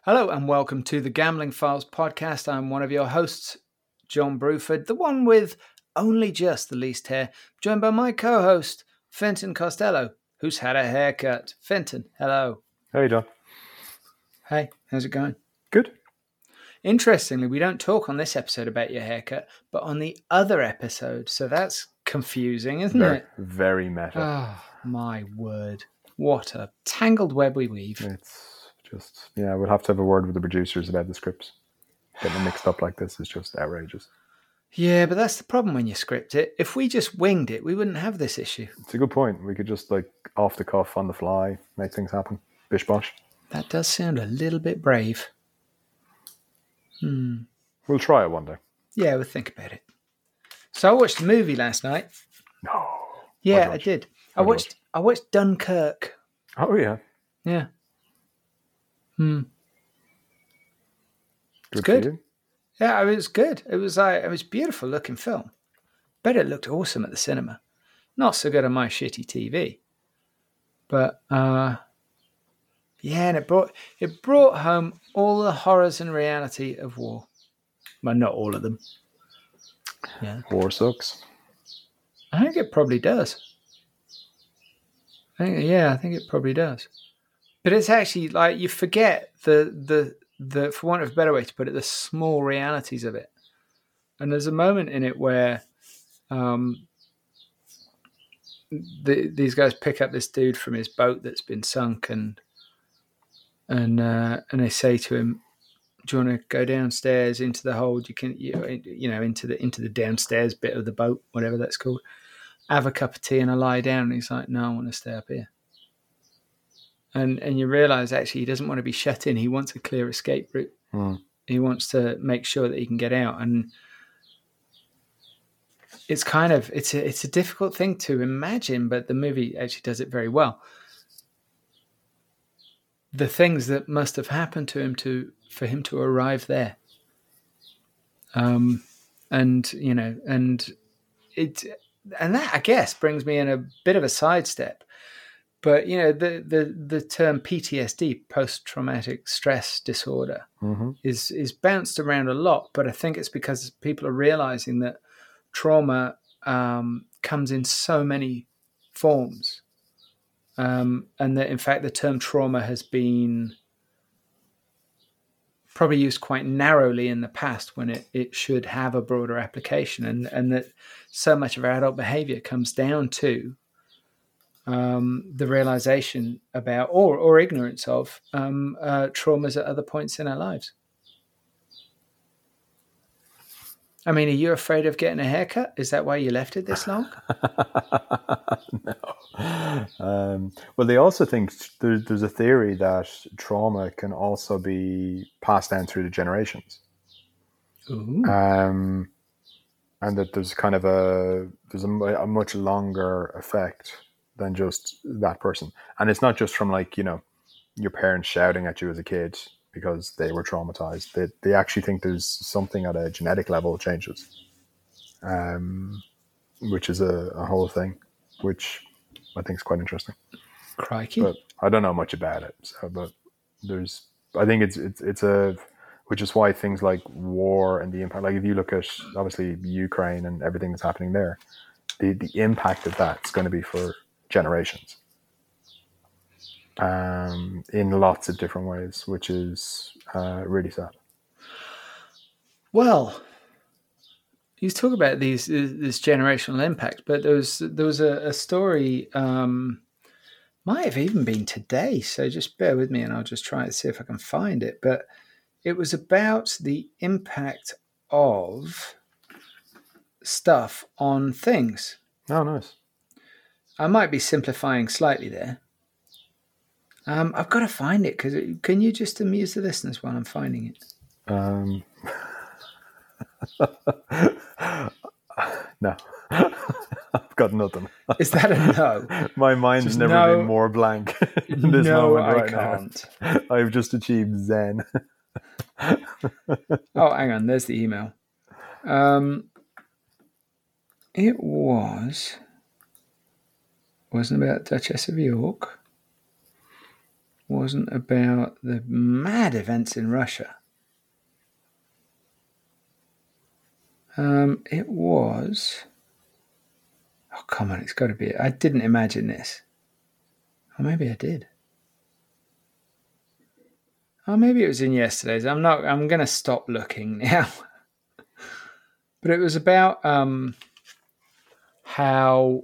Hello and welcome to the Gambling Files podcast. I'm one of your hosts, John Bruford, the one with only just the least hair, joined by my co-host, Fenton Costello, who's had a haircut. Fenton, hello. Hey, John. Hey, how's it going? Good. Interestingly, we don't talk on this episode about your haircut, but on the other episode, so that's confusing, isn't it? Very meta. Oh, my word. What a tangled web we weave. It's just, we'll have to have a word with the producers about the scripts. Getting them mixed up like this is just outrageous. Yeah, but that's the problem when you script it. If we just winged it, we wouldn't have this issue. It's a good point. We could just, off the cuff, on the fly, make things happen. Bish bosh. That does sound a little bit brave. We'll try it one day. Yeah, we'll think about it. So I watched the movie last night. No. Yeah, I did. I watched Dunkirk. Oh, yeah. Yeah. Good Good good. for you. Yeah, it was good. It was a beautiful looking film. Bet it looked awesome at the cinema. Not so good on my shitty TV. But yeah, and it brought home all the horrors and reality of war. Well, not all of them. Yeah. War sucks. I think it probably does. I think it probably does. But it's actually like you forget the for want of a better way to put it, the small realities of it. And there's a moment in it where these guys pick up this dude from his boat that's been sunk, and they say to him, "Do you want to go downstairs into the hold? You can, into the downstairs bit of the boat, whatever that's called. Have a cup of tea and a lie down." And he's like, "No, I want to stay up here." And you realise actually he doesn't want to be shut in. He wants a clear escape route. He wants to make sure that he can get out. And it's it's a difficult thing to imagine, but the movie actually does it very well. The things that must have happened to him for him to arrive there. And that I guess brings me in a bit of a sidestep. But the term PTSD, post-traumatic stress disorder, is bounced around a lot. But I think it's because people are realizing that trauma comes in so many forms, and that in fact the term trauma has been probably used quite narrowly in the past when it should have a broader application, and that so much of our adult behavior comes down to the realization about or ignorance of traumas at other points in our lives. I mean, are you afraid of getting a haircut? Is that why you left it this long? No. Well, they also think there's a theory that trauma can also be passed down through the generations. Ooh. And that there's kind of a much longer effect than just that person. And it's not just from your parents shouting at you as a kid because they were traumatized. They actually think there's something at a genetic level changes, which is a whole thing, which I think is quite interesting. Crikey. But I don't know much about it. But I think it's which is why things like war and the impact, like if you look at obviously Ukraine and everything that's happening there, the impact of that's going to be for generations, in lots of different ways, which is really sad. Well, you talk about this generational impact, but there was a story, might have even been today, so just bear with me and I'll just try and see if I can find it. But it was about the impact of stuff on things. Oh, nice. I might be simplifying slightly there. I've got to find it, because can you just amuse the listeners while I'm finding it? No. I've got nothing. Is that a no? My mind's Just never been more blank in this moment right now. I've just achieved Zen. Oh, hang on. There's the email. It wasn't about Duchess of York. wasn't about the mad events in Russia. It was... Oh, come on, it's got to be it. I didn't imagine this. Or maybe I did. Oh, maybe it was in yesterday's. I'm going to stop looking now. But it was about how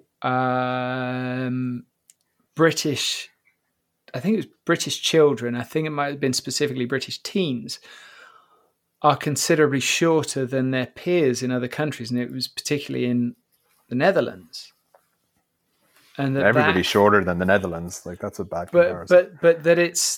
British... I think it was British children. I think it might have been specifically British teens are considerably shorter than their peers in other countries, and it was particularly in the Netherlands. And everybody's shorter than the Netherlands. Like, that's a bad comparison. But that it's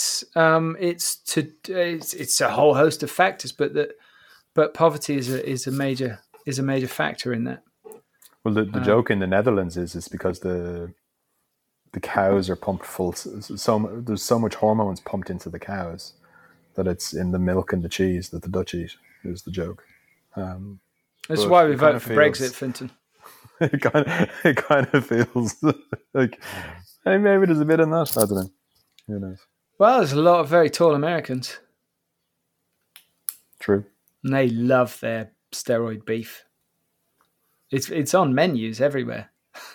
a whole host of factors. But poverty is a major factor in that. Well, the joke in the Netherlands is because the cows are pumped full. There's so much hormones pumped into the cows that it's in the milk and the cheese that the Dutch eat. Is the joke. That's why we vote for Brexit, Fintan. It kind of feels like, hey, maybe there's a bit in that. I don't know. Who knows? Well, there's a lot of very tall Americans. True. And they love their steroid beef. It's on menus everywhere.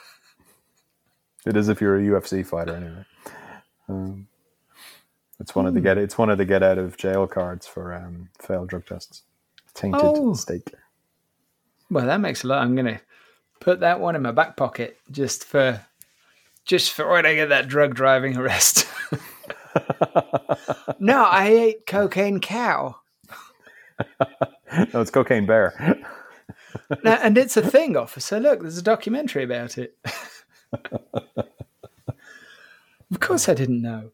It is if you're a UFC fighter, anyway. It's one of the get out of jail cards for failed drug tests. Tainted steak. Well, that makes a lot. I'm gonna put that one in my back pocket just for when I get that drug driving arrest. No, I ate cocaine cow. No, it's cocaine bear. Now, and it's a thing, officer. Look, there's a documentary about it. Of course I didn't know.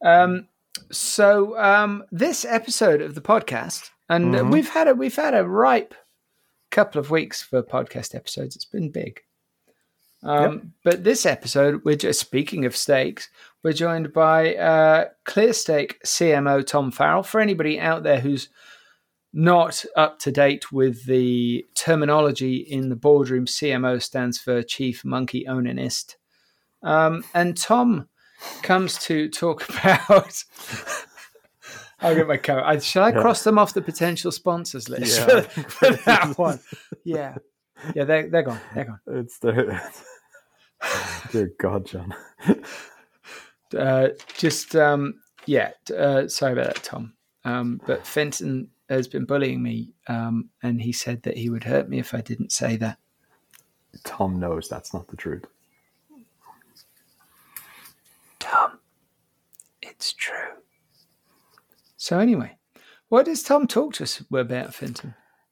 So this episode of the podcast, and we've had a ripe couple of weeks for podcast episodes. It's been big. But this episode, we're just speaking of steaks. We're joined by Clear Steak CMO Tom Farrell. For anybody out there who's not up to date with the terminology in the boardroom, CMO stands for Chief Monkey Onanist. And Tom comes to talk about... I'll get my coat. Shall I cross them off the potential sponsors list for that one? Yeah, they're gone. They're gone. It's the... Dear God, John. Sorry about that, Tom. But Fenton has been bullying me, and he said that he would hurt me if I didn't say that. Tom knows that's not the truth. Tom, it's true. So anyway, what does Tom talk to us about, Fenton?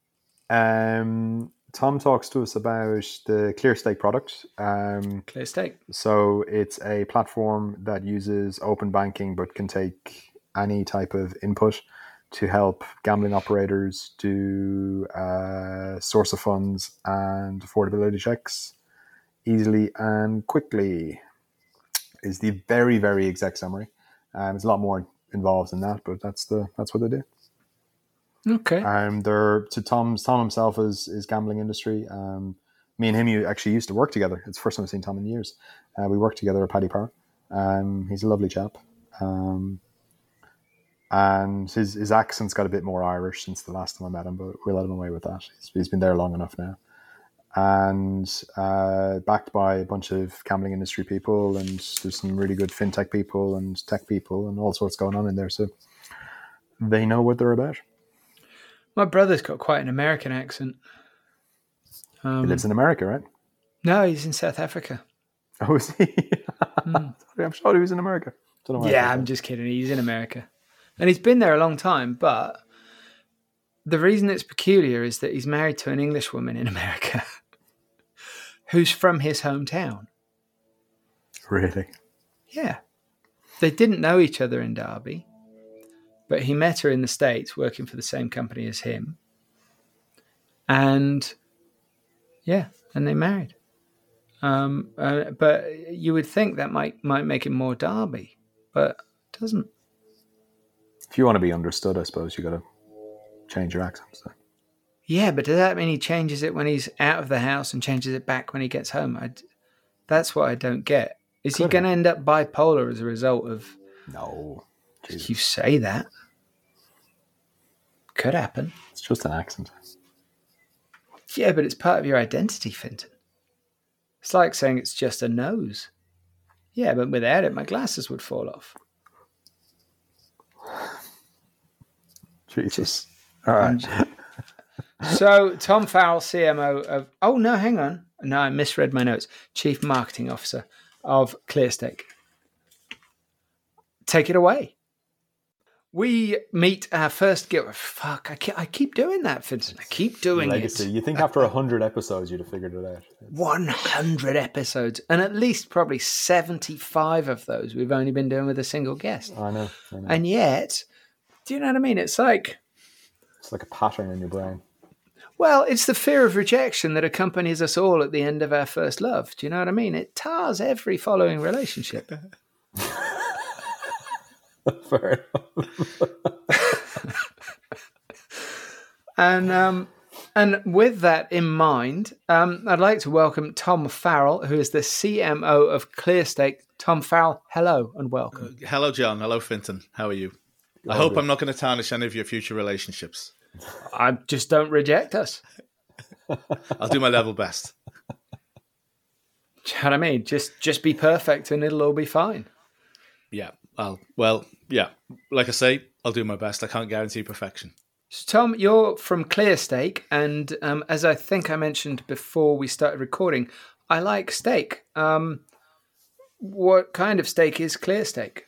Tom talks to us about the Clear Steak product. Clear Steak. So it's a platform that uses open banking but can take any type of input to help gambling operators do source of funds and affordability checks easily and quickly. Is the very, very exact summary. There's a lot more involved in that, but that's what they do. Okay. Tom himself is gambling industry. Me and him actually used to work together. It's the first time I've seen Tom in years. We worked together at Paddy Power. He's a lovely chap. And his accent's got a bit more Irish since the last time I met him, but we'll let him away with that. He's been there long enough now. And backed by a bunch of gambling industry people, and there's some really good fintech people and tech people and all sorts going on in there. So they know what they're about. My brother's got quite an American accent. He lives in America, right? No, he's in South Africa. Oh, is he? I'm sure he was in America. Don't know why I'm just kidding. He's in America. And he's been there a long time, but the reason it's peculiar is that he's married to an English woman in America who's from his hometown. Really? Yeah. They didn't know each other in Derby, but he met her in the States working for the same company as him. And they married. But you would think that might make him more Derby, but it doesn't. If you want to be understood, I suppose you got to change your accent. So. Yeah, but does that mean he changes it when he's out of the house and changes it back when he gets home? That's what I don't get. Is he going to end up bipolar as a result of No. Jesus. You say that. Could happen. It's just an accent. Yeah, but it's part of your identity, Finton. It's like saying it's just a nose. Yeah, but without it, my glasses would fall off. Jesus. All right. So, Tom Farrell, CMO of... Oh, no, hang on. No, I misread my notes. Chief Marketing Officer of ClearStake. Take it away. We meet our first guest. Fuck, I keep doing that, Vincent. I keep doing Legacy. it. You think after 100 episodes you'd have figured it out. 100 episodes. And at least probably 75 of those we've only been doing with a single guest. I know. And yet, do you know what I mean? It's like a pattern in your brain. Well, it's the fear of rejection that accompanies us all at the end of our first love. Do you know what I mean? It tars every following relationship. Fair enough. And with that in mind, I'd like to welcome Tom Farrell, who is the CMO of ClearStake. Tom Farrell, hello and welcome. Hello, John. Hello, Finton. How are you? I hope I'm not going to tarnish any of your future relationships. I just don't reject us. I'll do my level best. Do you know what I mean? Just be perfect and it'll all be fine. Yeah. Yeah. Like I say, I'll do my best. I can't guarantee perfection. So, Tom, you're from ClearStake, and as I think I mentioned before we started recording, I like steak. What kind of steak is ClearStake?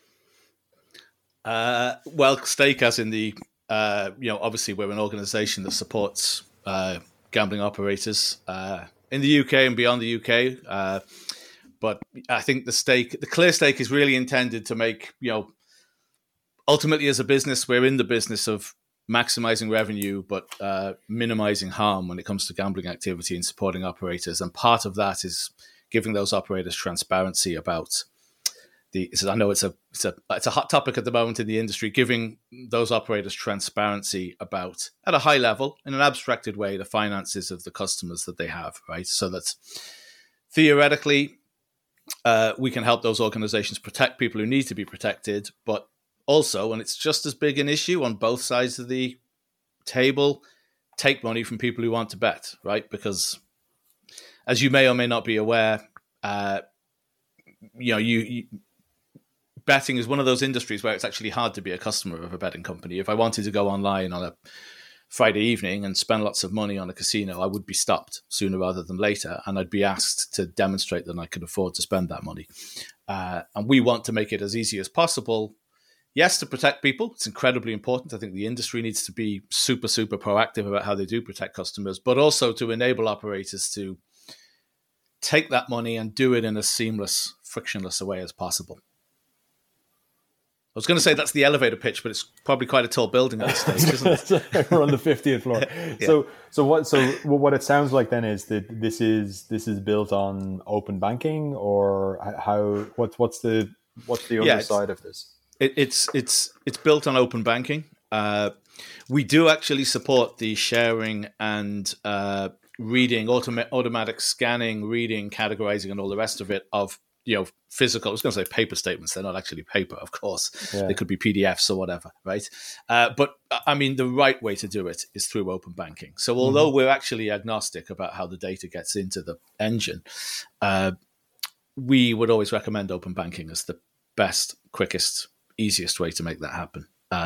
Stake as in the, obviously we're an organisation that supports gambling operators in the UK and beyond the UK. But I think the ClearStake is really intended to make, ultimately as a business, we're in the business of maximizing revenue, but minimizing harm when it comes to gambling activity and supporting operators. And part of that is giving those operators transparency about I know it's a hot topic at the moment in the industry, giving those operators transparency about, at a high level, in an abstracted way, the finances of the customers that they have, right? So that theoretically, we can help those organizations protect people who need to be protected, but also, and it's just as big an issue on both sides of the table, take money from people who want to bet, right? Because as you may or may not be aware, betting is one of those industries where it's actually hard to be a customer of a betting company. If I wanted to go online on a Friday evening and spend lots of money on a casino, I would be stopped sooner rather than later, and I'd be asked to demonstrate that I could afford to spend that money. And we want to make it as easy as possible. Yes, to protect people. It's incredibly important. I think the industry needs to be super, super proactive about how they do protect customers, but also to enable operators to take that money and do it in a seamless, frictionless a way as possible. I was going to say that's the elevator pitch, but it's probably quite a tall building at this stage, isn't it? We're on the 50th floor. Yeah. So what it sounds like then is that this is built on open banking, or what's the other side of this? It's built on open banking. We do actually support the sharing and reading, automatic scanning, reading, categorizing, and all the rest of it of physical. I was going to say paper statements. They're not actually paper, of course. Yeah. They could be PDFs or whatever, right? But I mean, the right way to do it is through open banking. So although we're actually agnostic about how the data gets into the engine, we would always recommend open banking as the best, quickest, easiest way to make that happen.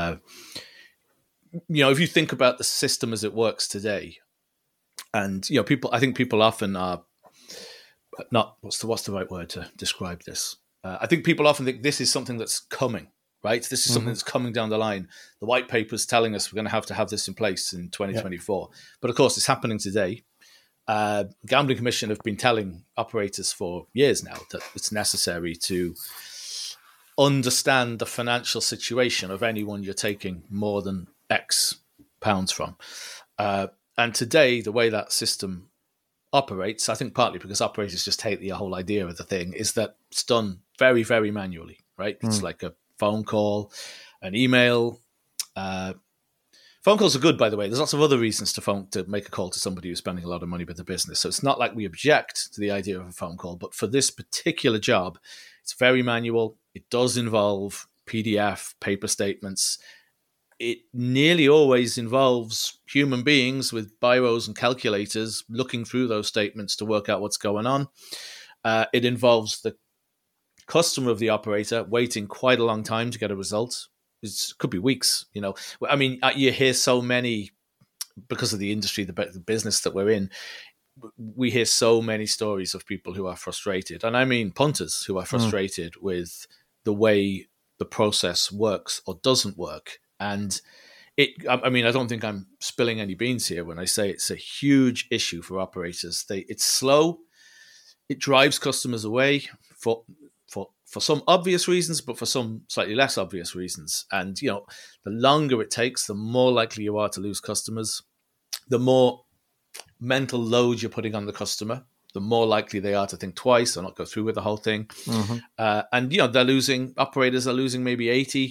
If you think about the system as it works today, and I think people often are not, what's the right word to describe this? I think people often think this is something that's coming, right? This is something that's coming down the line. The white paper's telling us we're going to have this in place in 2024. Yeah. But of course, it's happening today. Gambling Commission have been telling operators for years now that it's necessary to understand the financial situation of anyone you're taking more than X pounds from. And today, the way that system operates, I think partly because operators just hate the whole idea of the thing, is that it's done very, very manually, right? It's like a phone call, an email. Phone calls are good, by the way. There's lots of other reasons to make a call to somebody who's spending a lot of money with the business. So it's not like we object to the idea of a phone call, but for this particular job, it's very manual. It does involve PDF, paper statements. It nearly always involves human beings with biros and calculators looking through those statements to work out what's going on. It involves the customer of the operator waiting quite a long time to get a result. It could be weeks, you know. I mean, you hear so many, because of the industry, the business that we're in, we hear so many stories of people who are frustrated. And I mean punters who are frustrated with the way the process works or doesn't work. And I mean, I don't think I'm spilling any beans here when I say it's a huge issue for operators. It's slow. It drives customers away for some obvious reasons, but for some slightly less obvious reasons. And, you know, the longer it takes, the more likely you are to lose customers. The more mental load you're putting on the customer, the more likely they are to think twice or not go through with the whole thing. And, you know, operators are losing maybe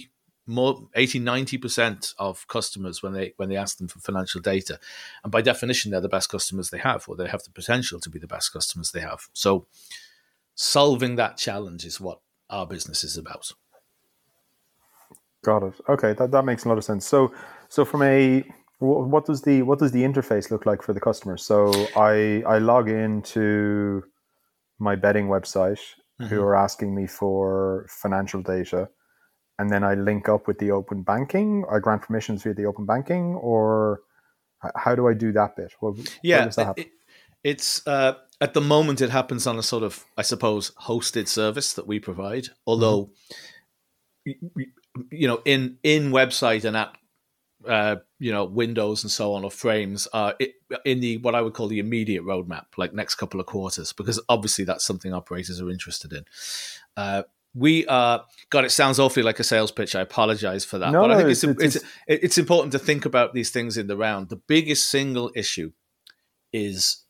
90% of customers when they ask them for financial data. And by definition, they're the best customers they have, or they have the potential to be the best customers they have. So solving that challenge is what our business is about. Got it. Okay, that makes a lot of sense. So from what does the interface look like for the customer? So I log into my betting website, who are asking me for financial data, and then I link up with the open banking. I grant permissions via the open banking, or how do I do that bit? Where does that happen? It's at the moment it happens on a sort of, I suppose, hosted service that we provide. Although, you know, in website and app, you know, windows and so on, or frames are in the what I would call the immediate roadmap, like next couple of quarters, because obviously that's something operators are interested in. We are, God, it sounds awfully like a sales pitch. I apologize for that. But I think it's important to think about these things in the round. The biggest single issue is,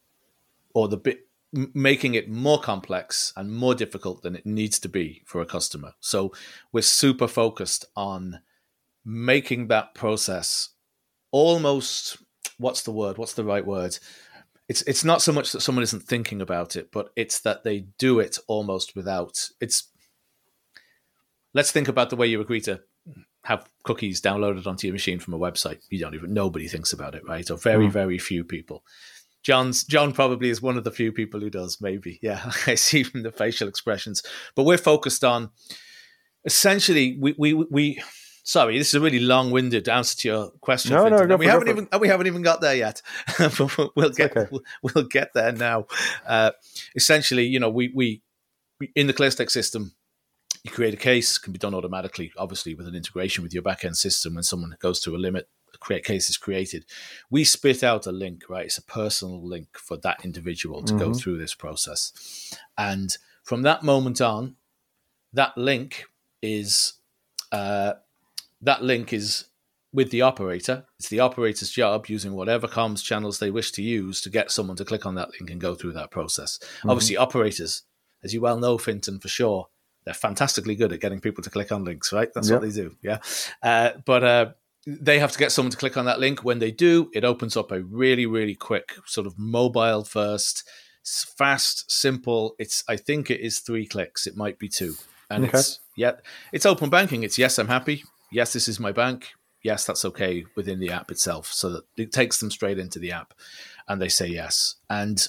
making it more complex and more difficult than it needs to be for a customer. So we're super focused on making that process almost, what's the right word? It's not so much that someone isn't thinking about it, but it's that they do it almost without. Let's think about the way you agree to have cookies downloaded onto your machine from a website. Nobody thinks about it, right? Or very, very few people. John probably is one of the few people who does, maybe. Yeah, I see from the facial expressions. But we're focused on, essentially, we sorry, this is a really long-winded answer to your question. No, we haven't even got there yet. We'll get there now. Essentially, you know, we in the ClearStack system, you create a case, can be done automatically, obviously with an integration with your backend system. When someone goes to a limit, a case is created. We spit out a link, right? It's a personal link for that individual to go through this process. And from that moment on, that link is with the operator. It's the operator's job, using whatever comms channels they wish to use, to get someone to click on that link and go through that process. Obviously, operators, as you well know, Fintan, for sure, they're fantastically good at getting people to click on links, right? That's what they do, yeah. But they have to get someone to click on that link. When they do, it opens up a really, really quick sort of mobile first, fast, simple. I think it is 3 clicks. It might be 2. And it's open banking. It's yes, I'm happy. Yes, this is my bank. Yes, that's okay within the app itself. So that it takes them straight into the app and they say yes. And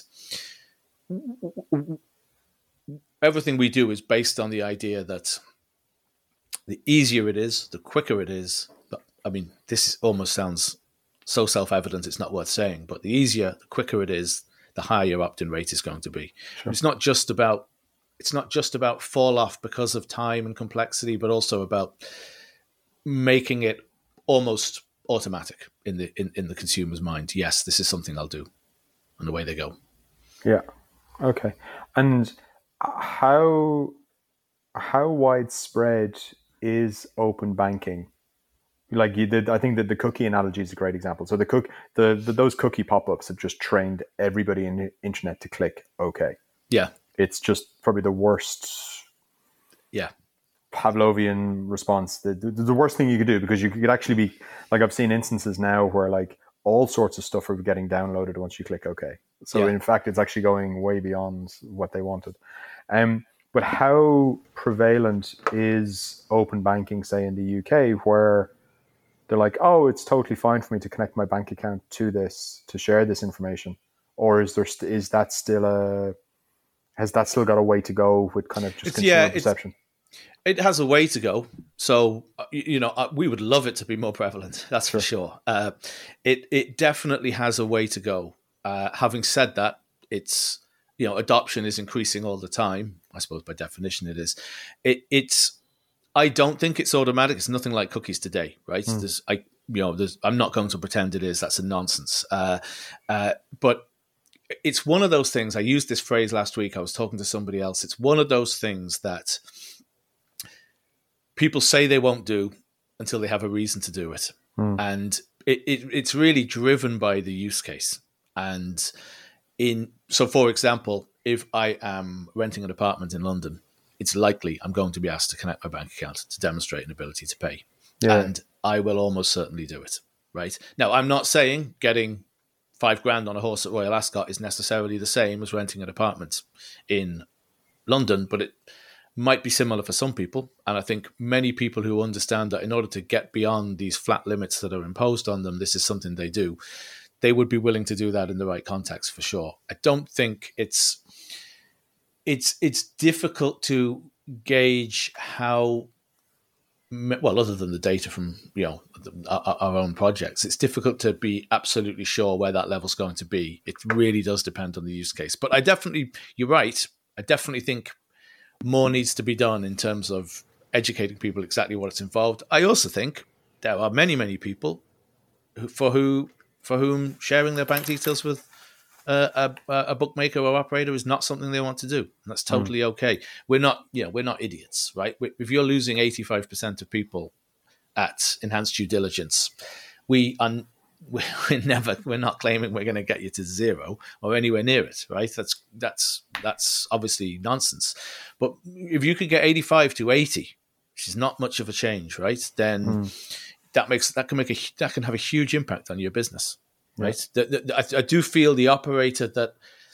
everything we do is based on the idea that the easier it is, the quicker it is. I mean, this almost sounds so self-evident it's not worth saying, but the easier, the quicker it is, the higher your opt-in rate is going to be. Sure. It's not just about fall off because of time and complexity, but also about making it almost automatic in the consumer's mind. Yes, this is something I'll do, and away they go. Yeah. Okay. And how widespread is open banking? Like you did, I think that the cookie analogy is a great example. So those cookie pop-ups have just trained everybody in the internet to click OK. Yeah. It's just probably the worst Pavlovian response, the worst thing you could do, because you could actually be, like, I've seen instances now where like all sorts of stuff are getting downloaded once you click OK. So in fact, it's actually going way beyond what they wanted. But But how prevalent is open banking, say in the UK, where they're like, oh, it's totally fine for me to connect my bank account to this, to share this information? Or has that still got a way to go with kind of just consumer perception? It has a way to go. So, we would love it to be more prevalent. That's for sure. It definitely has a way to go. Having said that, it's, adoption is increasing all the time. I suppose by definition it is. I don't think it's automatic. It's nothing like cookies today, right? I'm not going to pretend it is. That's a nonsense. But it's one of those things. I used this phrase last week. I was talking to somebody else. It's one of those things that people say they won't do until they have a reason to do it. And it's really driven by the use case. And so for example, if I am renting an apartment in London, it's likely I'm going to be asked to connect my bank account to demonstrate an ability to pay. Yeah. And I will almost certainly do it, right? Now, I'm not saying getting $5,000 on a horse at Royal Ascot is necessarily the same as renting an apartment in London, but it might be similar for some people. And I think many people who understand that in order to get beyond these flat limits that are imposed on them, this is something they do. They would be willing to do that in the right context for sure. I don't think it's difficult to gauge how, well, other than the data from our own projects, it's difficult to be absolutely sure where that level's going to be. It really does depend on the use case. But you're right. I definitely think more needs to be done in terms of educating people exactly what's involved. I also think there are many, many people for whom sharing their bank details with a bookmaker or operator is not something they want to do. And that's totally okay. We're not idiots, right? If you're losing 85% of people at enhanced due diligence, we're not claiming we're going to get you to zero or anywhere near it, right? That's obviously nonsense. But if you could get 85 to 80, which is not much of a change, right? Then that can have a huge impact on your business. Right, I do feel the operator that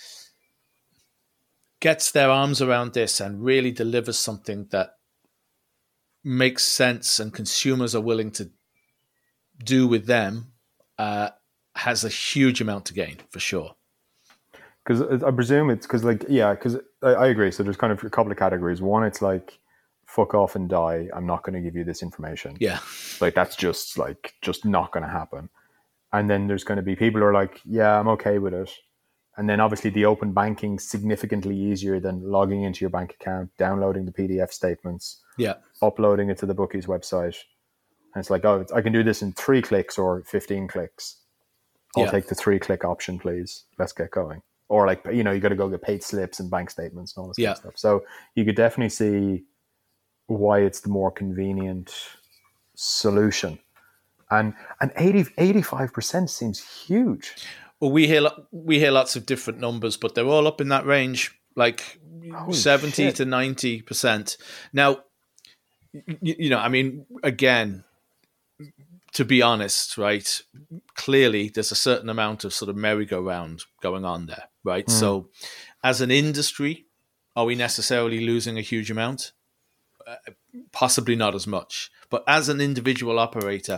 gets their arms around this and really delivers something that makes sense and consumers are willing to do with them has a huge amount to gain for sure. Because I presume it's because I agree. So there's kind of a couple of categories. One, it's like, fuck off and die. I'm not going to give you this information. Yeah, like that's just not going to happen. And then there's going to be people who are like, yeah, I'm okay with it. And then obviously the open banking significantly easier than logging into your bank account, downloading the PDF statements, uploading it to the bookies website. And it's like, oh, I can do this in 3 clicks or 15 clicks. I'll take the 3-click option, please. Let's get going. Or like, you got to go get paid slips and bank statements and all this kind of stuff. So you could definitely see why it's the more convenient solution. And 85% seems huge. Well, we hear lots of different numbers, but they're all up in that range, like 70 to 90%. Now, I mean, again, to be honest, right? Clearly, there's a certain amount of sort of merry-go-round going on there, right? So, as an industry, are we necessarily losing a huge amount? Possibly not as much, but as an individual operator,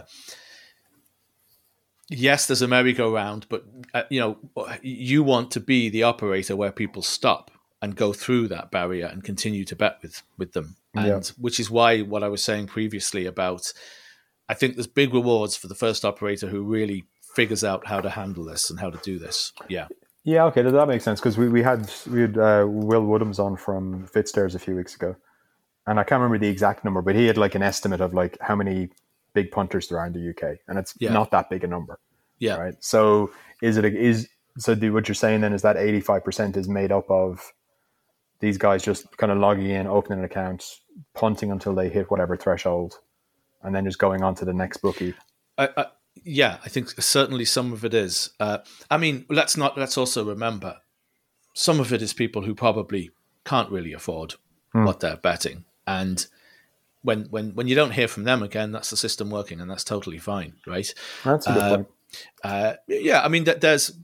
yes, there's a merry-go-round, but you want to be the operator where people stop and go through that barrier and continue to bet with them, and which is why what I was saying previously about, I think there's big rewards for the first operator who really figures out how to handle this and how to do this. Yeah, okay, that makes sense because we had Will Woodhams on from Fitstairs a few weeks ago. And I can't remember the exact number, but he had like an estimate of like how many big punters there are in the UK, and it's not that big a number. Yeah. Right. So what you're saying then is that 85% is made up of these guys just kind of logging in, opening an account, punting until they hit whatever threshold, and then just going on to the next bookie. I think certainly some of it is. I mean, let's also remember some of it is people who probably can't really afford what they're betting. And when you don't hear from them again, that's the system working, and that's totally fine, right? That's a good point. I mean,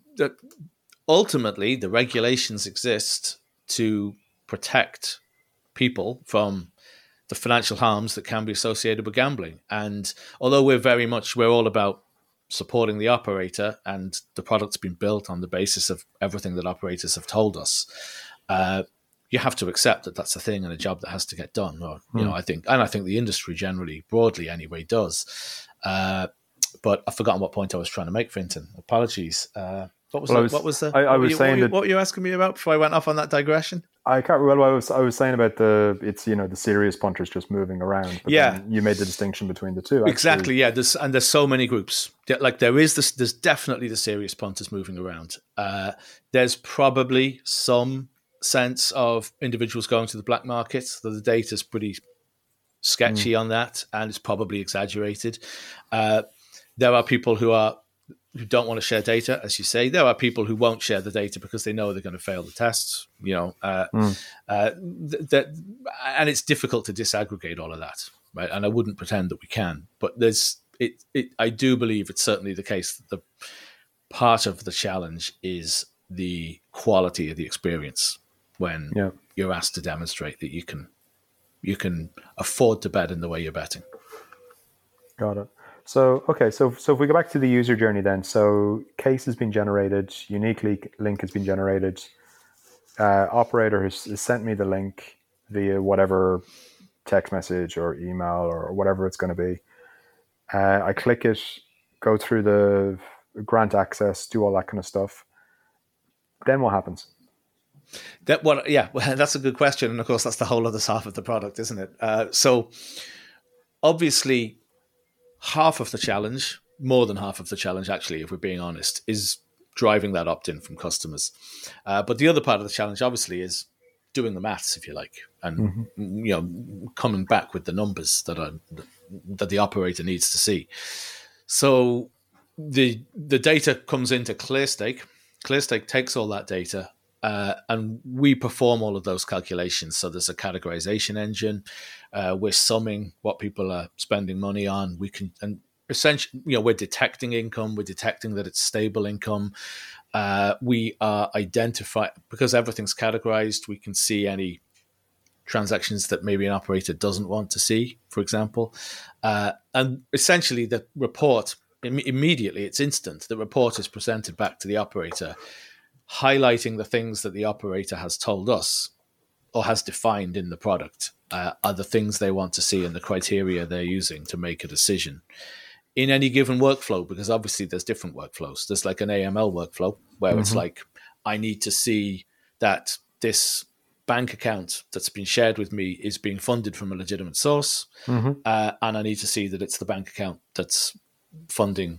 ultimately the regulations exist to protect people from the financial harms that can be associated with gambling. And although we're all about supporting the operator, and the product's been built on the basis of everything that operators have told us, you have to accept that that's a thing and a job that has to get done. Or, I think the industry generally, broadly anyway, does. But I've forgotten what point I was trying to make, Fintan. Apologies. What was you asking me about before I went off on that digression? I can't. Well, I was saying about the serious punters just moving around. But then you made the distinction between the two. Actually. Exactly. Yeah. There's so many groups. Like there's definitely the serious punters moving around. There's probably some sense of individuals going to the black market. So the data's pretty sketchy on that, and it's probably exaggerated. There are people who don't want to share data, as you say. There are people who won't share the data because they know they're going to fail the tests. And it's difficult to disaggregate all of that, right? And I wouldn't pretend that we can, but I do believe it's certainly the case that the part of the challenge is the quality of the experience when you're asked to demonstrate that you can afford to bet in the way you're betting. Got it. So, okay, so if we go back to the user journey then, so case has been generated, unique link has been generated, operator has sent me the link via whatever text message or email or whatever it's going to be. I click it, go through the grant access, do all that kind of stuff. Then what happens? Well, that's a good question. And of course, that's the whole other half of the product, isn't it? So obviously, half of the challenge, more than half of the challenge, actually, if we're being honest, is driving that opt-in from customers. But the other part of the challenge, obviously, is doing the maths, if you like, and coming back with the numbers that the operator needs to see. So the data comes into ClearStake. ClearStake takes all that data, and we perform all of those calculations. So there's a categorization engine. We're summing what people are spending money on. And essentially, we're detecting income. We're detecting that it's stable income. We are identifying, because everything's categorized, we can see any transactions that maybe an operator doesn't want to see, for example. And essentially, the report, immediately, it's instant. The report is presented back to the operator, highlighting the things that the operator has told us or has defined in the product are the things they want to see and the criteria they're using to make a decision in any given workflow, because obviously there's different workflows. There's like an AML workflow where it's like, I need to see that this bank account that's been shared with me is being funded from a legitimate source. And I need to see that it's the bank account that's funding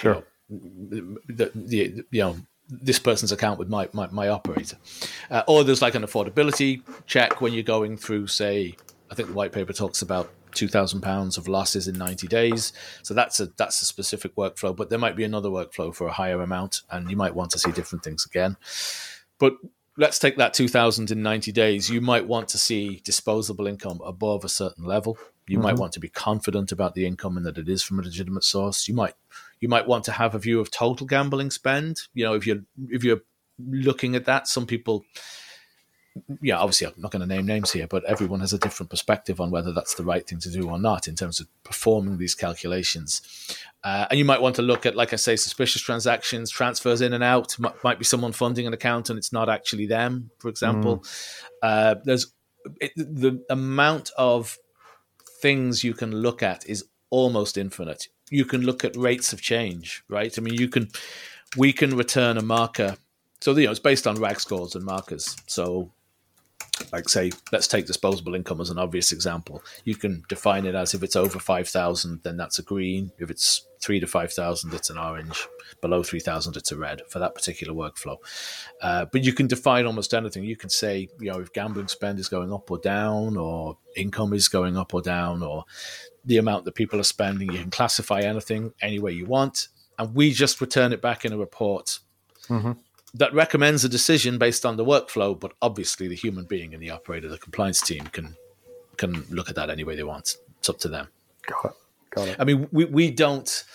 this person's account with my operator. Or there's like an affordability check when you're going through, say, I think the white paper talks about £2,000 of losses in 90 days. So that's a specific workflow, but there might be another workflow for a higher amount, and you might want to see different things again. But let's take that 2,000 in 90 days. You might want to see disposable income above a certain level. You might want to be confident about the income and that it is from a legitimate source. You might want to have a view of total gambling spend. If you're looking at that, some people, obviously I'm not going to name names here, but everyone has a different perspective on whether that's the right thing to do or not in terms of performing these calculations. And you might want to look at, like I say, suspicious transactions, transfers in and out. Might be someone funding an account and it's not actually them, for example. The amount of things you can look at is almost infinite. You can look at rates of change, right? I mean, we can return a marker. So, it's based on RAG scores and markers. So, like, say, let's take disposable income as an obvious example. You can define it as if it's over 5,000, then that's a green. If it's 3,000 to 5,000, it's an orange. Below 3,000, it's a red for that particular workflow. But you can define almost anything. You can say, if gambling spend is going up or down, or income is going up or down, or the amount that people are spending. You can classify anything any way you want. And we just return it back in a report that recommends a decision based on the workflow, but obviously the human being and the operator, the compliance team can look at that any way they want. It's up to them. Got it. I mean, we don't,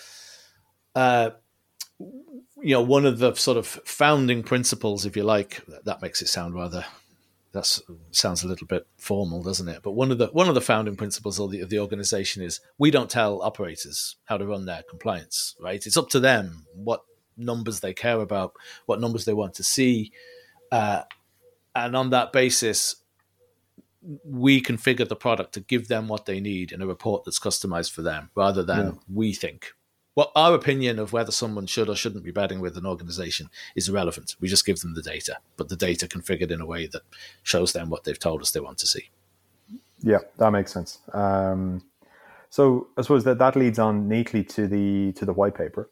one of the sort of founding principles, if you like, that makes it sound rather that sounds a little bit formal, doesn't it? But one of the founding principles of the organization is we don't tell operators how to run their compliance, right? It's up to them what numbers they care about, what numbers they want to see, and on that basis, we configure the product to give them what they need in a report that's customized for them, rather than we think. Well, our opinion of whether someone should or shouldn't be betting with an organization is irrelevant. We just give them the data, but the data configured in a way that shows them what they've told us they want to see. Yeah, that makes sense. So I suppose that leads on neatly to the white paper.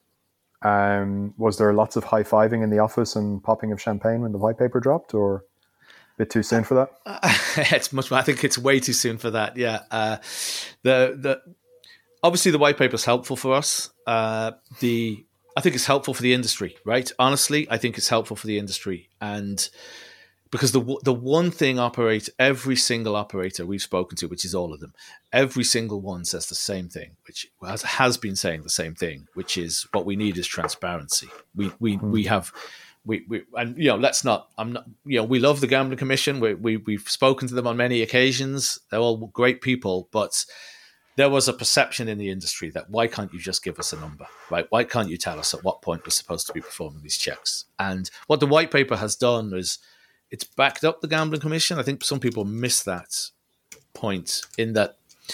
Was there lots of high-fiving in the office and popping of champagne when the white paper dropped, or a bit too soon for that? It's much. I think it's way too soon for that. Yeah. Obviously, the white paper is helpful for us. I think it's helpful for the industry, right? Honestly, I think it's helpful for the industry, and because the one thing every single operator we've spoken to, which is all of them, every single one says the same thing, which has been saying the same thing, which is what we need is transparency. We have. And let's not. I'm not. We love the Gambling Commission. We've spoken to them on many occasions. They're all great people, but there was a perception in the industry that why can't you just give us a number, right? Why can't you tell us at what point we're supposed to be performing these checks? And what the white paper has done is it's backed up the Gambling Commission. I think some people miss that point, in that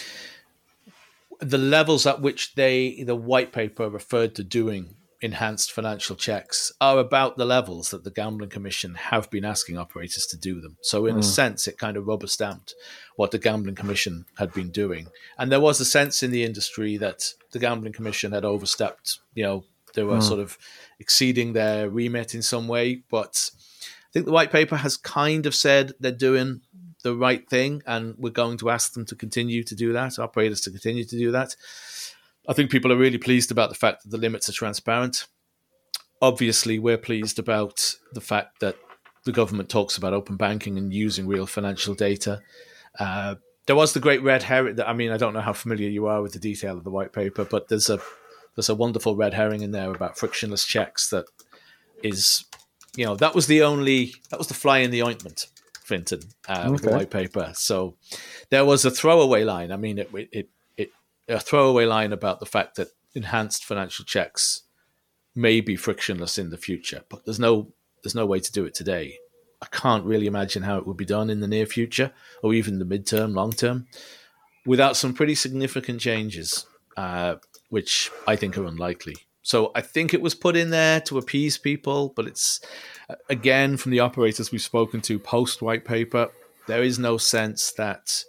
the levels at which the white paper referred to doing enhanced financial checks are about the levels that the Gambling Commission have been asking operators to do them. So in a sense, it kind of rubber stamped what the Gambling Commission had been doing. And there was a sense in the industry that the Gambling Commission had overstepped. They were sort of exceeding their remit in some way. But I think the white paper has kind of said they're doing the right thing, and we're going to ask them to continue to do that, operators to continue to do that. I think people are really pleased about the fact that the limits are transparent. Obviously, we're pleased about the fact that the government talks about open banking and using real financial data. There was the great red herring. I mean, I don't know how familiar you are with the detail of the white paper, but there's a wonderful red herring in there about frictionless checks. That is, that was the fly in the ointment, Fintan, with the white paper. So there was a throwaway line. I mean, a throwaway line about the fact that enhanced financial checks may be frictionless in the future, but there's no way to do it today. I can't really imagine how it would be done in the near future, or even the midterm, long term, without some pretty significant changes, which I think are unlikely. So I think it was put in there to appease people, but it's, again, from the operators we've spoken to post white paper, there is no sense that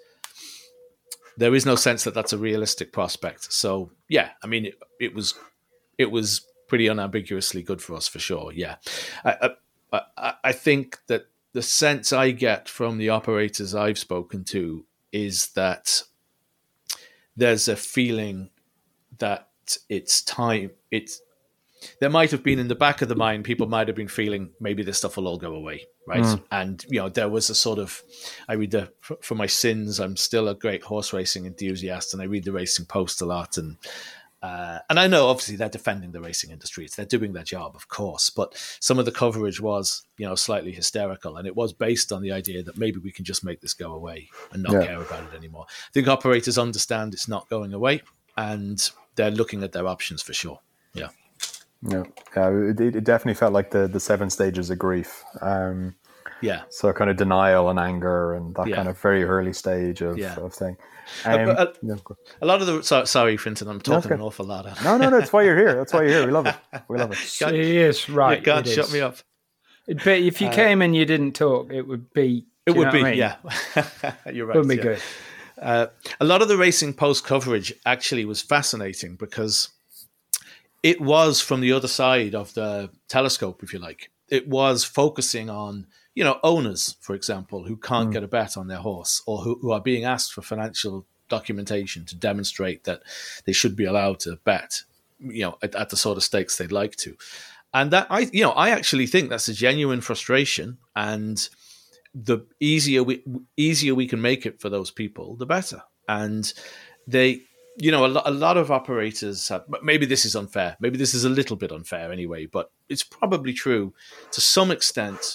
that's a realistic prospect. So yeah, I mean, it was pretty unambiguously good for us, for sure. Yeah, I think that the sense I get from the operators I've spoken to is that there's a feeling that it's time. There might have been in the back of the mind, people might have been feeling maybe this stuff will all go away, right? And, there was a sort of, I read for my sins, I'm still a great horse racing enthusiast, and I read the Racing Post a lot. And I know, obviously, they're defending the racing industry. They're doing their job, of course. But some of the coverage was, slightly hysterical. And it was based on the idea that maybe we can just make this go away and not care about it anymore. I think operators understand it's not going away, and they're looking at their options for sure. Yeah. Yeah, it definitely felt like the 7 stages of grief. So kind of denial and anger and that kind of very early stage of thing. A lot of the sorry, Fintan, I'm talking an awful lot. No, that's why you're here. That's why you're here. We love it. Yes, right. You can't shut me up. But if you came and you didn't talk, it would be. It would be, yeah. You're right. It would be good. A lot of the Racing Post coverage actually was fascinating because it was from the other side of the telescope, if you like. It was focusing on, owners, for example, who can't get a bet on their horse, or who are being asked for financial documentation to demonstrate that they should be allowed to bet, at the sort of stakes they'd like to. And that I actually think that's a genuine frustration, and the easier we can make it for those people, the better. And they, a lot of operators have, maybe this is unfair. Maybe this is a little bit unfair anyway, but it's probably true to some extent.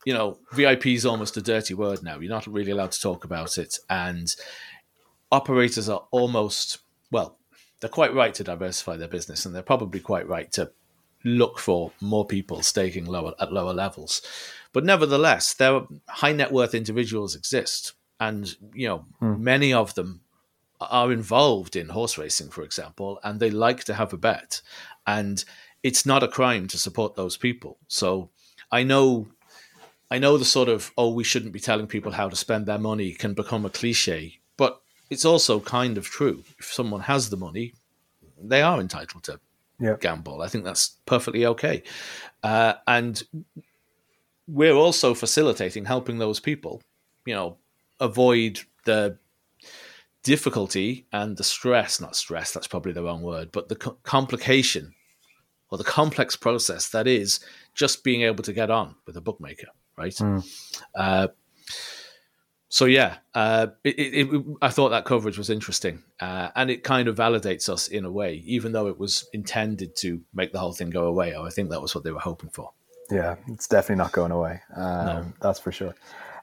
VIP is almost a dirty word now. You're not really allowed to talk about it. And operators are almost, well, they're quite right to diversify their business, and they're probably quite right to look for more people staking at lower levels. But nevertheless, there are high net worth individuals exist. And, many of them are involved in horse racing, for example, and they like to have a bet. And it's not a crime to support those people. So I know the sort of, we shouldn't be telling people how to spend their money can become a cliche, but it's also kind of true. If someone has the money, they are entitled to gamble. I think that's perfectly okay. And we're also facilitating, helping those people, avoid the difficulty and the stress, not stress, that's probably the wrong word, but the complication or the complex process that is just being able to get on with a bookmaker, right? I thought that coverage was interesting, and it kind of validates us in a way, even though it was intended to make the whole thing go away. I think that was what they were hoping for. Yeah, it's definitely not going away. No. That's for sure.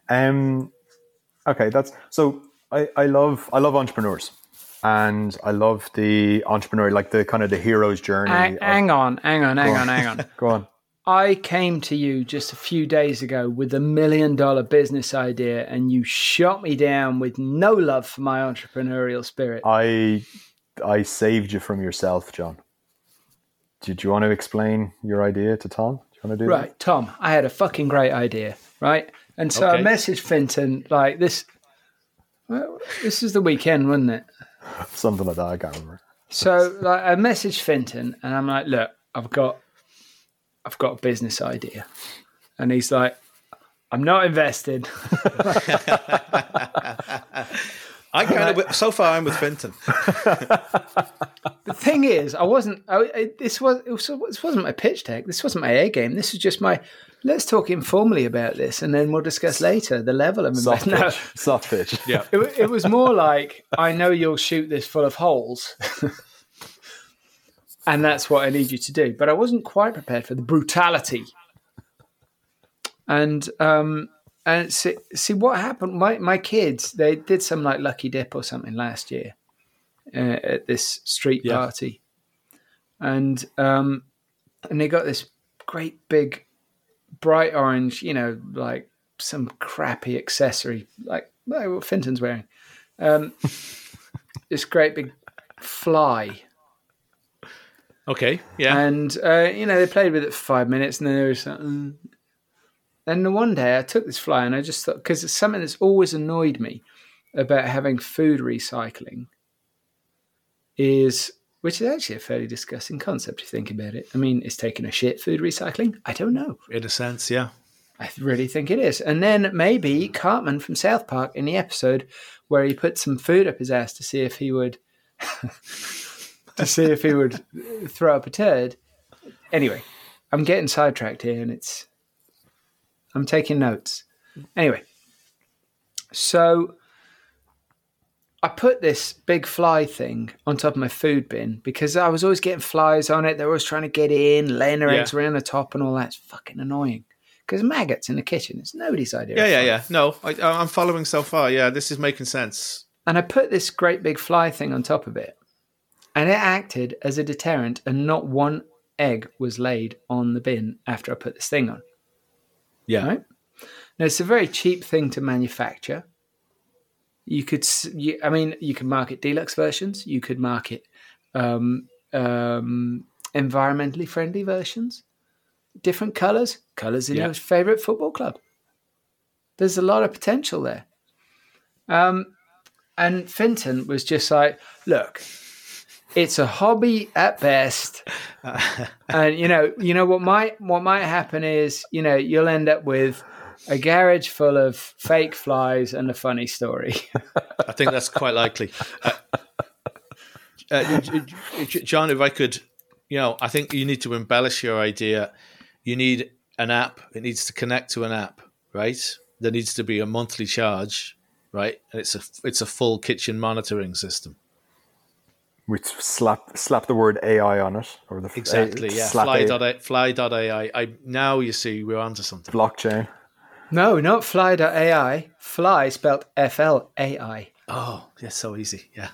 Okay, so I love entrepreneurs, and I love the entrepreneur, like the kind of the hero's journey. Hang on. Go on. I came to you just a few days ago with $1 million business idea, and you shot me down with no love for my entrepreneurial spirit. I saved you from yourself, John. Did you want to explain your idea to Tom? Do you want to do that? Tom, I had a fucking great idea, right? And so I messaged Fintan like this. Well, this is the weekend, wasn't it? Something like that. I can't remember. So I messaged Fintan, and I'm like, look, I've got a business idea. And he's like, I'm not invested. So far I'm with Fintan. The thing is, this wasn't my pitch deck. This wasn't my A game. This was just let's talk informally about this, and then we'll discuss later the level of investment. Soft pitch. Yeah. It was more like, I know you'll shoot this full of holes. And that's what I need you to do. But I wasn't quite prepared for the brutality. And see what happened. My kids, they did some like lucky dip or something last year at this street party, and they got this great big bright orange, like some crappy accessory, like what Fintan's wearing. This great big fly. Okay, yeah. And, they played with it for 5 minutes, and then there was then one day I took this fly, and I just thought, because it's something that's always annoyed me about having food recycling which is actually a fairly disgusting concept if you think about it. I mean, is taking a shit food recycling? I don't know. In a sense, yeah. I really think it is. And then maybe Cartman from South Park in the episode where he put some food up his ass to see if he would... throw up a turd. Anyway, I'm getting sidetracked here, and I'm taking notes. Anyway, so I put this big fly thing on top of my food bin because I was always getting flies on it. They were always trying to get in, laying their eggs around the top and all that. It's fucking annoying. Because maggots in the kitchen, it's nobody's idea. Yeah. No, I'm following so far. Yeah, this is making sense. And I put this great big fly thing on top of it. And it acted as a deterrent, and not one egg was laid on the bin after I put this thing on. Yeah. Right? Now, it's a very cheap thing to manufacture. You could market deluxe versions. You could market environmentally friendly versions. Different colours in your favourite football club. There's a lot of potential there. And Fintan was just like, look, it's a hobby at best. And you know what might happen is, you'll end up with a garage full of fake flies and a funny story. I think that's quite likely. John, if I could, I think you need to embellish your idea. You need an app. It needs to connect to an app, right? There needs to be a monthly charge, right? And it's a full kitchen monitoring system. We slap the word AI on it, or the exactly, yeah. Fly.ai. Now you see we're onto something. Blockchain. No, not fly.ai. Fly spelled FLAI. Oh, yeah, so easy. Yeah.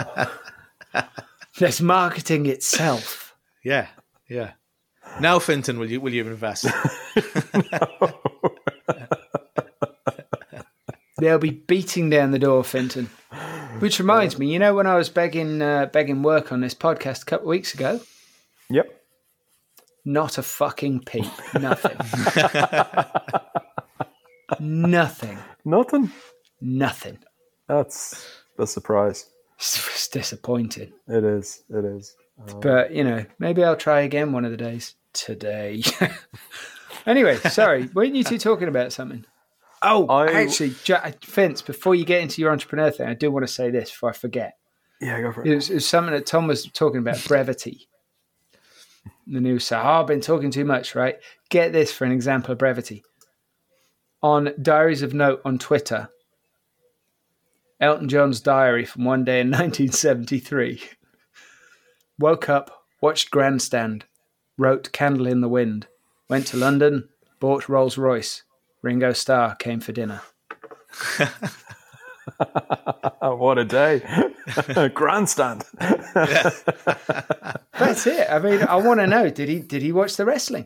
That's marketing itself. Yeah. Yeah. Now, Finton, will you invest? They'll be beating down the door, Finton. Which reminds me, when I was begging work on this podcast a couple of weeks ago, Yep. not a fucking peep. Nothing. Nothing. Nothing. Nothing. That's a surprise. It's disappointing. It is. But, maybe I'll try again one of the days. Today. Anyway, sorry. Weren't you two talking about something? Oh, actually, Vince, before you get into your entrepreneur thing, I do want to say this before I forget. Yeah, go for it. It was something that Tom was talking about, brevity. The news said, I've been talking too much, right? Get this for an example of brevity. On Diaries of Note on Twitter, Elton John's diary from one day in 1973. Woke up, watched Grandstand, wrote Candle in the Wind, went to London, bought Rolls Royce. Ringo Starr came for dinner. What a day. Grandstand. That's it. I mean, I want to know, did he watch the wrestling?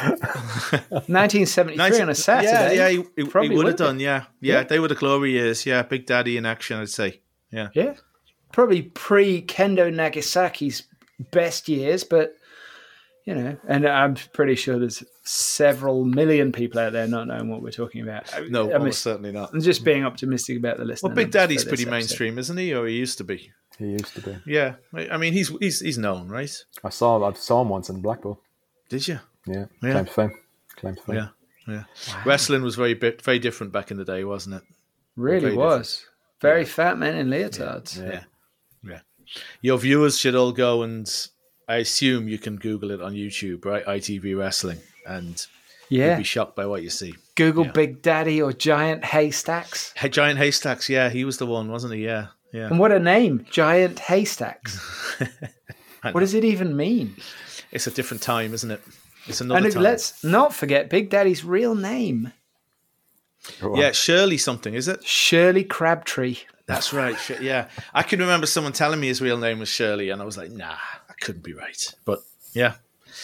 1973 on a Saturday. Yeah, he would have done, yeah. They were the glory years. Yeah, Big Daddy in action, I'd say. Yeah. Yeah. Probably pre-Kendo Nagasaki's best years, but, and I'm pretty sure there's several million people out there not knowing what we're talking about. No, almost certainly not. I'm just being optimistic about the listener. Well, Big Daddy's pretty mainstream, isn't he? Or he used to be. He used to be. Yeah. I mean, he's known, right? I saw him once in Blackpool. Did you? Yeah. Claim to fame. Yeah. Wow. Wrestling was very different back in the day, wasn't it? Really was. Very fat men in leotards. Yeah. Your viewers should all go and I assume you can Google it on YouTube, right? ITV Wrestling. And you'll be shocked by what you see. Google Big Daddy or Giant Haystacks. Giant Haystacks, yeah. He was the one, wasn't he? Yeah. And what a name. Giant Haystacks. What does it even mean? It's a different time, isn't it? It's another time. Let's not forget Big Daddy's real name. Yeah, Shirley something, is it? Shirley Crabtree. That's right. Yeah. I can remember someone telling me his real name was Shirley, and I was like, nah, that couldn't be right. But yeah.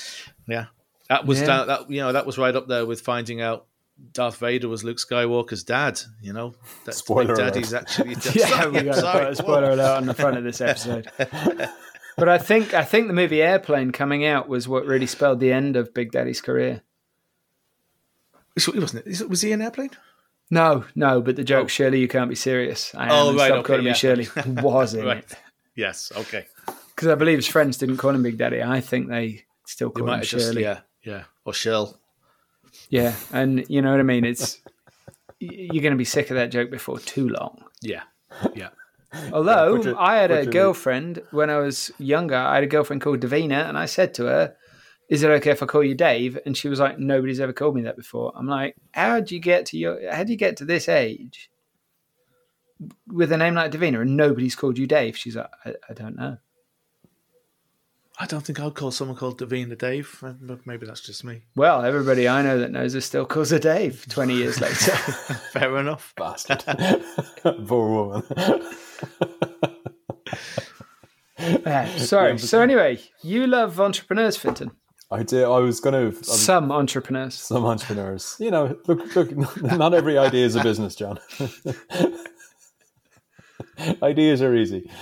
That was that was right up there with finding out Darth Vader was Luke Skywalker's dad. That spoiler Big Daddy's alert. Actually. We got to put a spoiler alert on the front of this episode. But I think the movie Airplane coming out was what really spelled the end of Big Daddy's career. Wasn't it? Was he in Airplane? No, but the joke, Shirley, you can't be serious. Stop calling me Shirley. Was in it. Yes, okay. Because I believe his friends didn't call him Big Daddy. I think they still call him Shirley. Yeah. Or Shirl. Yeah, and you know what I mean? You're going to be sick of that joke before too long. Yeah. Although I had a girlfriend when I was younger. I had a girlfriend called Davina, and I said to her, is it okay if I call you Dave? And she was like, nobody's ever called me that before. I'm like, how do you get to this age with a name like Davina and nobody's called you Dave? She's like, I don't know. I don't think I'd call someone called Davina Dave, but maybe that's just me. Well, everybody I know that knows her still calls her Dave 20 years later. Fair enough. Bastard. Poor woman. Sorry. So anyway, you love entrepreneurs, Finton. I did. I was going to... Some entrepreneurs. Some entrepreneurs. Look, not every idea is a business, John. Ideas are easy.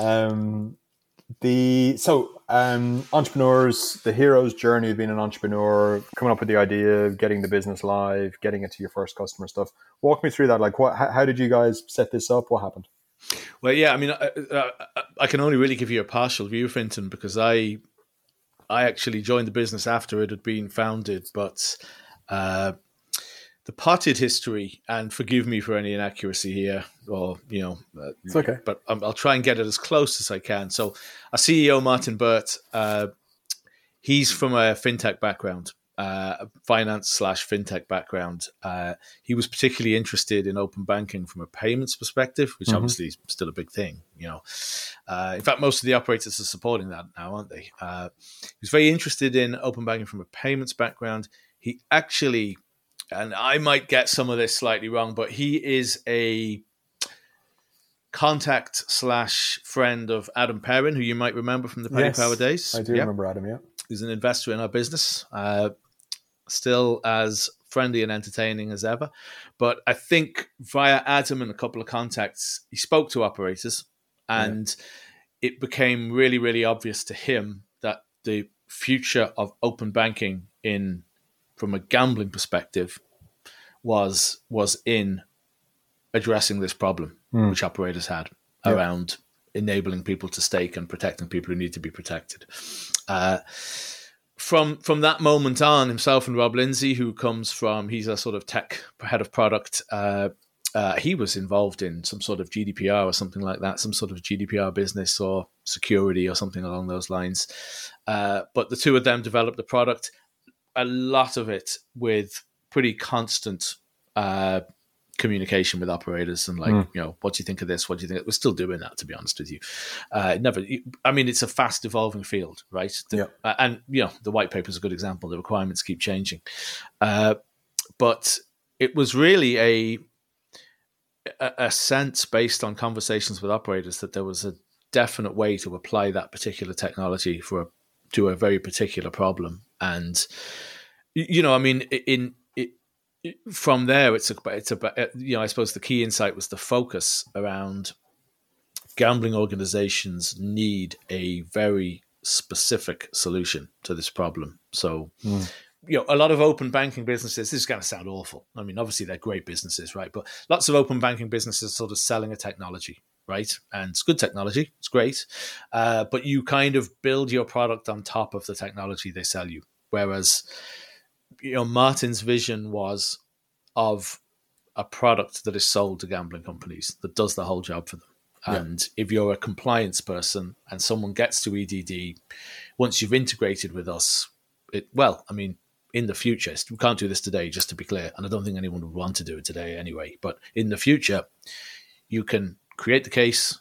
Entrepreneurs, the hero's journey of being an entrepreneur, coming up with the idea, getting the business live, getting it to your first customer stuff. Walk me through that. Like, how did you guys set this up? What happened? Well, yeah, I mean, I can only really give you a partial view, Finton, because I actually joined the business after it had been founded, but the potted history, and forgive me for any inaccuracy here, or, it's okay. But I'll try and get it as close as I can. So our CEO, Martin Burt, he's from a fintech background, finance/fintech background. He was particularly interested in open banking from a payments perspective, which obviously is still a big thing. In fact, most of the operators are supporting that now, aren't they? He was very interested in open banking from a payments background. He actually and I might get some of this slightly wrong, but he is a contact / friend of Adam Perrin, who you might remember from the Paddy Power days. I do remember Adam, yeah. He's an investor in our business, still as friendly and entertaining as ever. But I think via Adam and a couple of contacts, he spoke to operators, and it became really, really obvious to him that the future of open banking from a gambling perspective was in addressing this problem, which operators had around enabling people to stake and protecting people who need to be protected. From that moment on, himself and Rob Lindsay, who comes from, he's a sort of tech head of product, he was involved in some sort of GDPR or something like that, some sort of GDPR business or security or something along those lines. But the two of them developed the product, a lot of it with pretty constant communication with operators and what do you think of this? What do you think? We're still doing that, to be honest with you. It's a fast evolving field, right? And the white paper is a good example. The requirements keep changing. But it was really a sense based on conversations with operators that there was a definite way to apply that particular technology to a very particular problem. And, from there, it's about, I suppose the key insight was the focus around gambling organizations need a very specific solution to this problem. So, a lot of open banking businesses, this is going to sound awful. I mean, obviously they're great businesses, right? But lots of open banking businesses sort of selling a technology, right? And it's good technology. It's great. But you kind of build your product on top of the technology they sell you. Whereas, Martin's vision was of a product that is sold to gambling companies that does the whole job for them. And if you're a compliance person and someone gets to EDD, once you've integrated with us, in the future, we can't do this today, just to be clear, and I don't think anyone would want to do it today anyway, but in the future, you can create the case,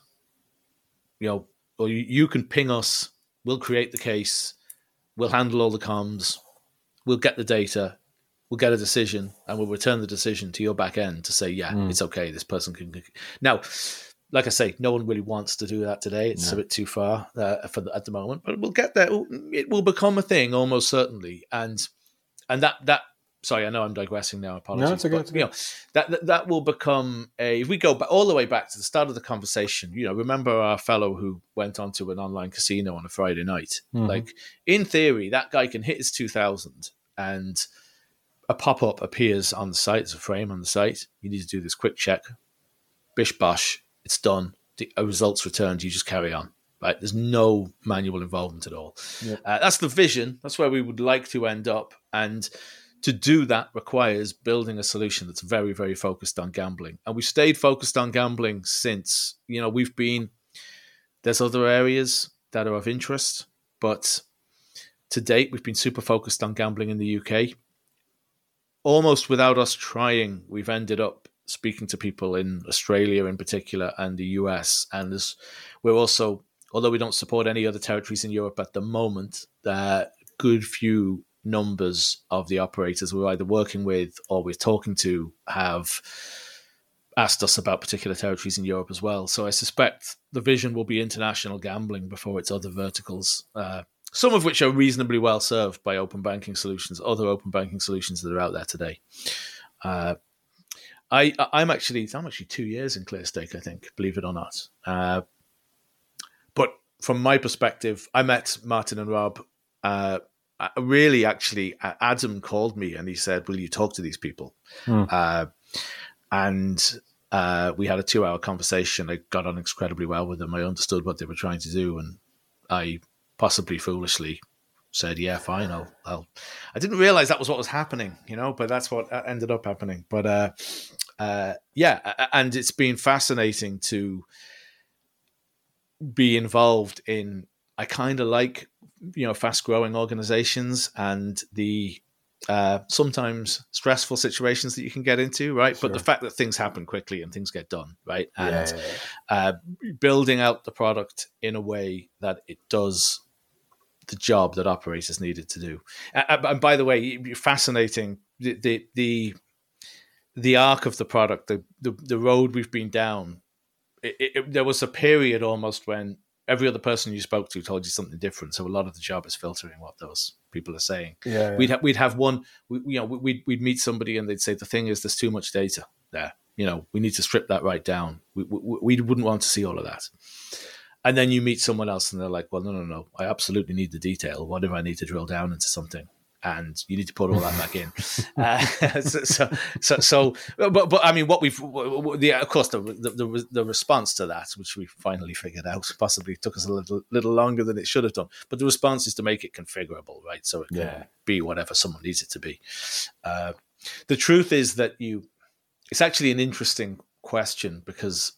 or you can ping us, we'll create the case, we'll handle all the comms, we'll get the data, we'll get a decision, and we'll return the decision to your back end to say, it's okay, this person can... Now, like I say, no one really wants to do that today. It's a bit too far at the moment, but we'll get there. It will become a thing, almost certainly. And that sorry, I know I'm digressing now. Apologies. No, it's okay. That will become if we go back, all the way back to the start of the conversation, remember our fellow who went onto an online casino on a Friday night? Mm-hmm. Like, in theory, that guy can hit his 2,000 and a pop-up appears on the site. There's a frame on the site. You need to do this quick check. Bish bosh. It's done. A result's returned. You just carry on. Right? There's no manual involvement at all. Yep. That's the vision. That's where we would like to end up. And to do that requires building a solution that's very, very focused on gambling. And we've stayed focused on gambling since, there's other areas that are of interest, but to date, we've been super focused on gambling in the UK. Almost without us trying, we've ended up speaking to people in Australia in particular and the US. And we're also, although we don't support any other territories in Europe at the moment, good few numbers of the operators we're either working with or we're talking to have asked us about particular territories in Europe as well. So I suspect the vision will be international gambling before it's other verticals, some of which are reasonably well served by open banking solutions, other open banking solutions that are out there today. I'm actually 2 years in ClearStake, I think, believe it or not. But from my perspective, I met Martin and Rob. Adam called me and he said, "Will you talk to these people?" And we had a 2-hour conversation. I got on incredibly well with them. I understood what they were trying to do, and I possibly foolishly said, "Yeah, fine. I'll." I didn't realize that was what was happening, but that's what ended up happening. But and it's been fascinating to be involved in. I kind of like, fast-growing organizations and the sometimes stressful situations that you can get into, right? Sure. But the fact that things happen quickly and things get done, right? And building out the product in a way that it does the job that operators need it to do. And by the way, fascinating the arc of the product, the road we've been down. There was a period almost when every other person you spoke to told you something different. So a lot of the job is filtering what those people are saying. Yeah. We'd have one, we'd meet somebody and they'd say, the thing is, there's too much data there. We need to strip that right down. We wouldn't want to see all of that. And then you meet someone else and they're like, well, no, I absolutely need the detail. What if I need to drill down into something? And you need to put all that back in. But I mean, of course, the response to that, which we finally figured out, possibly took us a little longer than it should have done. But the response is to make it configurable, right? So it can be whatever someone needs it to be. The truth is that it's actually an interesting question, because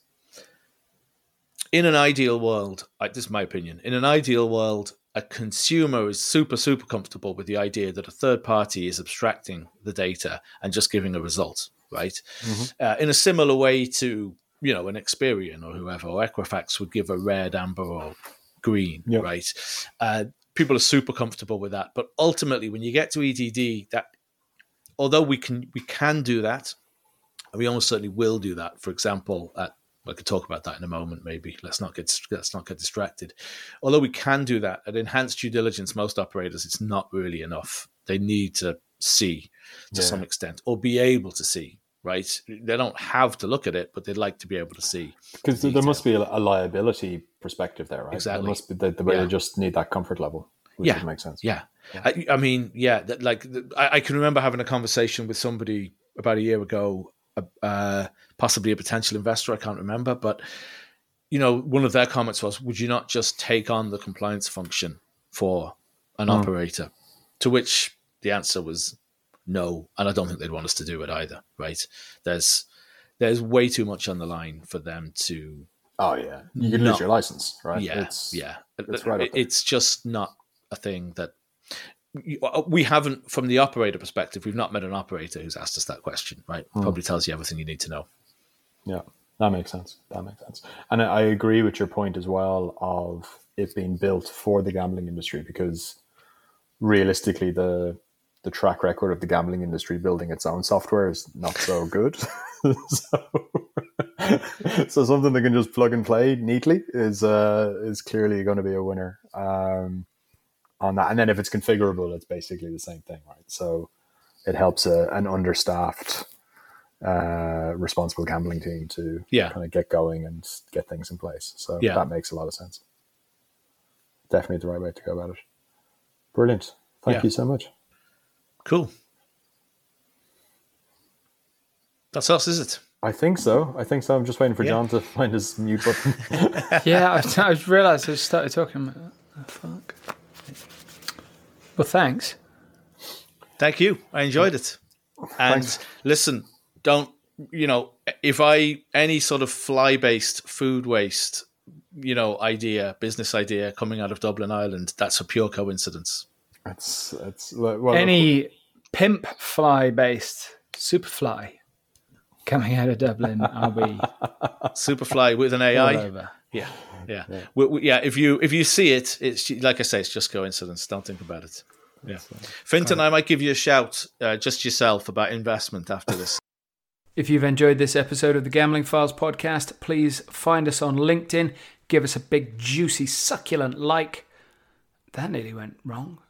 in an ideal world, this is my opinion, in an ideal world, a consumer is super, super comfortable with the idea that a third party is abstracting the data and just giving a result, right? Mm-hmm. In a similar way to, an Experian or whoever, or Equifax would give a red, amber, or green, right? People are super comfortable with that. But ultimately, when you get to EDD, that although we can do that, and we almost certainly will do that. For example, I could talk about that in a moment, maybe. Let's not get distracted. Although we can do that, at enhanced due diligence, most operators, it's not really enough. They need to see to some extent, or be able to see, right? They don't have to look at it, but they'd like to be able to see. Because there must be a liability perspective there, right? Exactly. There must be the way they just need that comfort level, which would make sense. Yeah. I mean, I can remember having a conversation with somebody about a year ago, possibly a potential investor, I can't remember, but one of their comments was, would you not just take on the compliance function for an operator? To which the answer was no, and I don't think they'd want us to do it either, right? There's way too much on the line for them to you can lose your license, right? It's right, it's just not a thing that we haven't, from the operator perspective, we've not met an operator who's asked us that question, right? Probably tells you everything you need to know. Yeah, that makes sense. And I agree with your point as well of it being built for the gambling industry, because realistically, the track record of the gambling industry building its own software is not so good. So something that can just plug and play neatly is clearly going to be a winner. On that, and then if it's configurable, it's basically the same thing, right? So it helps an understaffed, responsible gambling team to kind of get going and get things in place. So that makes a lot of sense. Definitely the right way to go about it. Brilliant. Thank you so much. Cool. That's us, is it? I think so. I'm just waiting for John to find his mute button. I realised I just started talking. Fuck. Well, thanks. Thank you. I enjoyed it. And listen, don't, if any sort of fly-based food waste, business idea coming out of Dublin, Ireland, that's a pure coincidence. Any pimp fly-based Superfly coming out of Dublin, I'll be Superfly with an AI. all over. Yeah. If you see it, it's like I say, it's just coincidence. Don't think about it. Yeah, Fintan, I might give you a shout, just yourself, about investment after this. If you've enjoyed this episode of the Gambling Files podcast, please find us on LinkedIn. Give us a big, juicy, succulent like. That nearly went wrong.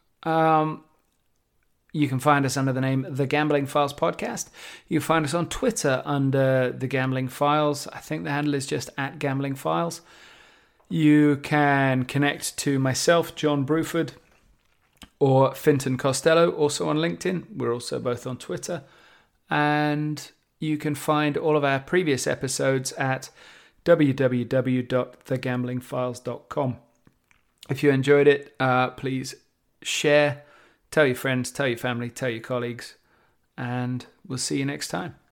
You can find us under the name The Gambling Files Podcast. You can find us on Twitter under The Gambling Files. I think the handle is just @GamblingFiles. You can connect to myself, John Bruford, or Fintan Costello, also on LinkedIn. We're also both on Twitter. And you can find all of our previous episodes at www.thegamblingfiles.com. If you enjoyed it, please share, tell your friends, tell your family, tell your colleagues, and we'll see you next time.